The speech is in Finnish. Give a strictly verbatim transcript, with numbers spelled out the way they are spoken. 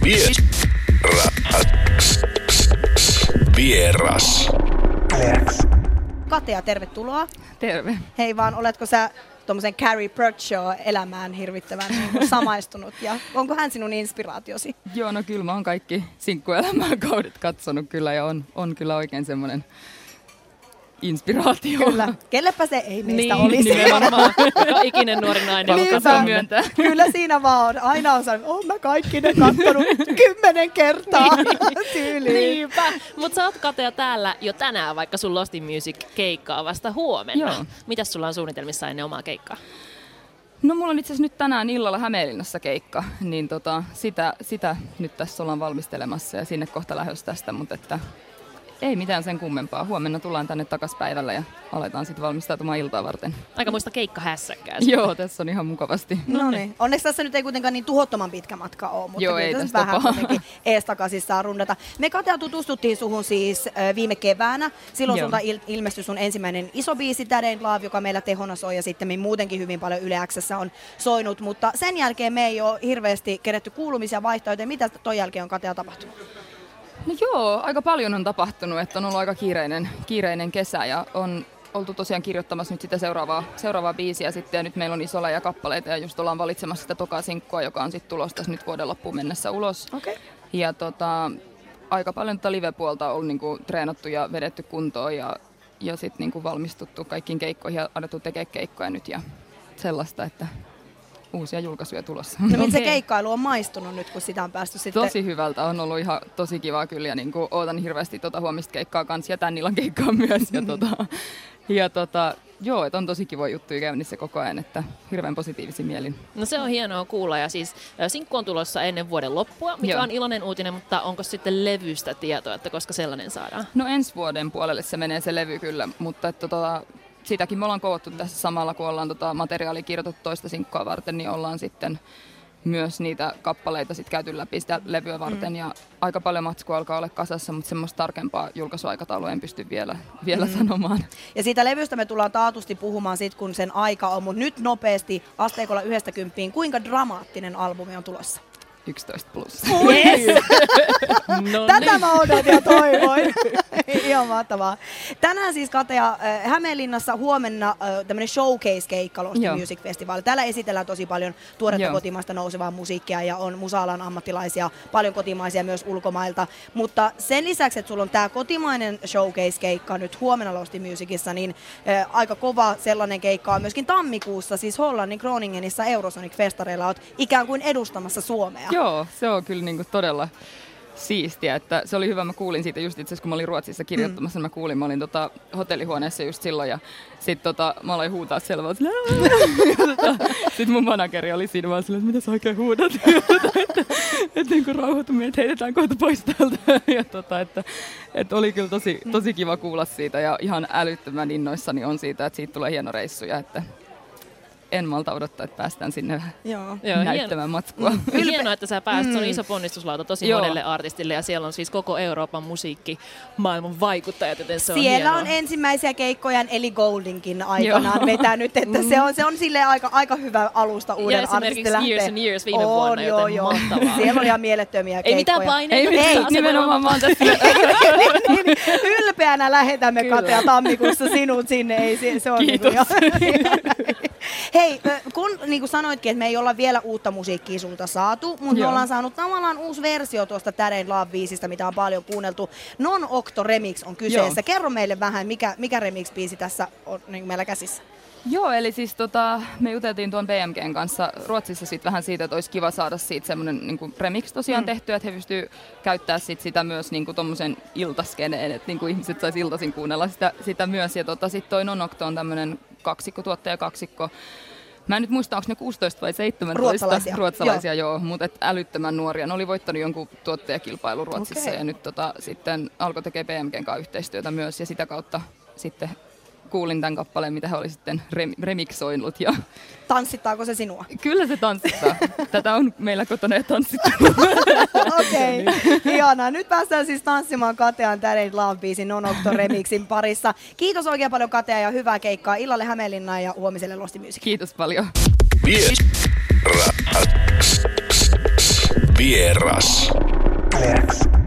Vieras. Vieras. Katea, tervetuloa. Terve. Hei vaan, oletko sä tuommoisen Carrie Bradshaw-elämään hirvittävän niin samaistunut ja onko hän sinun inspiraatiosi? Joo, no kyllä mä oon kaikki sinkkuelämän kaudet katsonut kyllä ja on, on kyllä oikein semmoinen inspiraatio. Kyllä. Kellepä se ei meistä niin, olisi. Nimenomaan. Joka ikinen nuori nainen. Niinpä. Myöntää. Kyllä siinä vaan on. Aina on sanonut, oon mä kaikki ne kattonut kymmenen kertaa tyyliin. Niinpä. Mutta sä oot Katea täällä jo tänään, vaikka sun Lost in Music-keikkaa vasta huomenna. Joo. Mitäs sulla on suunnitelmissa ennen omaa keikkaa? No mulla on itse asiassa nyt tänään illalla Hämeenlinnassa keikka, niin tota, sitä, sitä nyt tässä ollaan valmistelemassa ja sinne kohta lähdössä tästä, mutta että ei mitään sen kummempaa. Huomenna tullaan tänne takas päivällä ja aletaan sitten valmistautumaan iltaa varten. Aika muista keikkahässäkkää. Joo, tässä on ihan mukavasti. No niin. Onneksi tässä nyt ei kuitenkaan niin tuhottoman pitkä matka ole, mutta joo, kyllä ei tässä tästä vähän paha. kuitenkin eestakaisin saa rundata. Me Katea tutustuttiin suhun siis äh, viime keväänä. Silloin Joo. sulta il- ilmestyi sun ensimmäinen iso biisi, That Ain't Love, joka meillä tehona soi ja sitten muutenkin hyvin paljon Yle X:ssä on soinut, mutta sen jälkeen me ei ole hirveästi keretty kuulumisia vaihtoja, joten mitä ton jälkeen on Katea tapahtunut? No joo, aika paljon on tapahtunut, että on ollut aika kiireinen, kiireinen kesä ja on oltu tosiaan kirjoittamassa nyt sitä seuraavaa, seuraavaa biisiä sitten ja nyt meillä on iso läjä kappaleita ja just ollaan valitsemassa sitä tokaa sinkkua, joka on sitten tulossa tässä nyt vuoden loppuun mennessä ulos. Okay. Ja tota, aika paljon tätä live-puolta on niinku treenattu ja vedetty kuntoon ja, ja sitten niinku valmistuttu kaikkiin keikkoihin ja alettu tekemään keikkoja nyt ja sellaista, että uusia julkaisuja tulossa. No miltä se Okei. keikkailu on maistunut nyt, kun sitä on päästy sitten? Tosi hyvältä, on ollut ihan tosi kiva kyllä ja niin kuin, ootan hirveästi tuota huomista keikkaa kanssa ja tän illan keikkaa myös. Ja, tota, ja tota, joo, että on tosi kiva juttuja käynnissä koko ajan, että hirveän positiivisin mielin. No se on hienoa kuulla ja siis ä, sinkku on tulossa ennen vuoden loppua, mikä Joo. on iloinen uutinen, mutta onko sitten levystä tietoa, että koska sellainen saadaan? No ensi vuoden puolelle se menee se levy kyllä, mutta että, tota, sitäkin me ollaan koottu tässä samalla, kun ollaan tota, materiaalia kirjoitettu toista sinkkua varten, niin ollaan sitten myös niitä kappaleita sit käyty läpi sitä levyä varten. Mm. Ja aika paljon matskua alkaa olla kasassa, mutta semmoista tarkempaa julkaisuaikataulua en pysty vielä, vielä mm. sanomaan. Ja siitä levystä me tullaan taatusti puhumaan sit, kun sen aika on, mutta nyt nopeasti asteikolla yhdestä kymppiin, kuinka dramaattinen albumi on tulossa? yksitoista plus. Yes. No Tätä mä odotin ja toivoin. Ihan mahtavaa. Tänään siis Katea äh, Hämeenlinnassa, huomenna äh, tämmönen showcase-keikka Lost in Joo. Music Festival. Täällä esitellään tosi paljon tuoretta Joo. kotimaista nousevaa musiikkia ja on musa-alan ammattilaisia, paljon kotimaisia myös ulkomailta. Mutta sen lisäksi, että sulla on tää kotimainen showcase-keikka nyt huomenna Lost in Musicissa, niin äh, aika kova sellainen keikka on myöskin tammikuussa, siis Hollannin Groningenissa Eurosonic-festareilla oot ikään kuin edustamassa Suomea. Joo, se on kyllä niinku todella siistiä, että se oli hyvä, mä kuulin siitä just itse asiassa, kun mä olin Ruotsissa kirjoittamassa, mm. mä kuulin, mä olin tota hotellihuoneessa just silloin ja sit tota, mä aloin huutaa siellä vaan tota, sit mun manageri oli siinä vaan silleen, että mitä sä oikein huudat, että et, niinku rauhoitu, me heitetään kohta pois täältä ja tota, että et oli kyllä tosi, tosi kiva kuulla siitä ja ihan älyttömän innoissani on siitä, että siitä tulee hieno reissu ja että en malta odottaa, että päästään sinne Joo. Joo, näyttämään matskua. Mm. Hienoa, että sä pääsit. Mm. Se on iso ponnistuslauta tosi Joo. monelle artistille ja siellä on siis koko Euroopan musiikki maailman vaikuttajat, joten se on Siellä hienoa. on ensimmäisiä keikkoja Eli Goldinkin aikanaan Joo. vetänyt, että se on, se on silleen aika, aika hyvä alusta uuden Ja esimerkiksi artistille lähteä. Years and Years viime on, vuonna, joo, joten joo. mahtavaa. Siellä oli ihan mielettömiä Ei keikkoja. mitään paineita. Ei Ei, mitään, nimenomaan mä oon tässä. Niin, ylpeänä lähetämme Kyllä. Katea tammikuussa sinut sinne. Ei, se, se on Kiitos. Niin Hei, kun niin kuin sanoitkin, että me ei olla vielä uutta musiikkia sulta saatu, mutta me Joo. ollaan saanut tavallaan uusi versio tuosta That Ain't Love-biisistä, mitä on paljon kuunneltu. Non-Octo Remix on kyseessä. Joo. Kerro meille vähän, mikä, mikä remix-biisi tässä on niin meillä käsissä. Joo, eli siis tota, me juteltiin tuon B M G:n kanssa Ruotsissa sit vähän siitä, että olisi kiva saada siitä semmoinen niinku remix tosiaan mm. tehtyä, että he pystyy käyttämään sit sitä myös niinku tommosen iltaskeneen, että niinku ihmiset sais iltaisin kuunnella sitä, sitä myös. Ja tota, sitten toi Non-Octo on tämmöinen kaksikko, tuottaja kaksikko. Mä en nyt muista, onko ne kuusitoista vai seitsemäntoista Ruotsalaisia. ruotsalaisia joo, mutta et älyttömän nuoria. Ne oli voittanut jonkun tuottajakilpailun Ruotsissa Okei. ja nyt tota, sitten alkoi tekemään B M G:n kanssa yhteistyötä myös ja sitä kautta sitten kuulin tämän kappaleen, mitä he oli sitten rem- remiksoinut. Ja Tanssittaako se sinua? kyllä se tanssittaa. Tätä on meillä kotona jo tanssittu. Okei, okay. Ihanaa. Nyt päästään siis tanssimaan Katean That Ain't Love-biisin Non-Octo remixin parissa. Kiitos oikein paljon Katea ja hyvää keikkaa illalle Hämeenlinnaan ja huomiselle Lost in Music. Kiitos paljon. Vieras. Vieras. Vieras.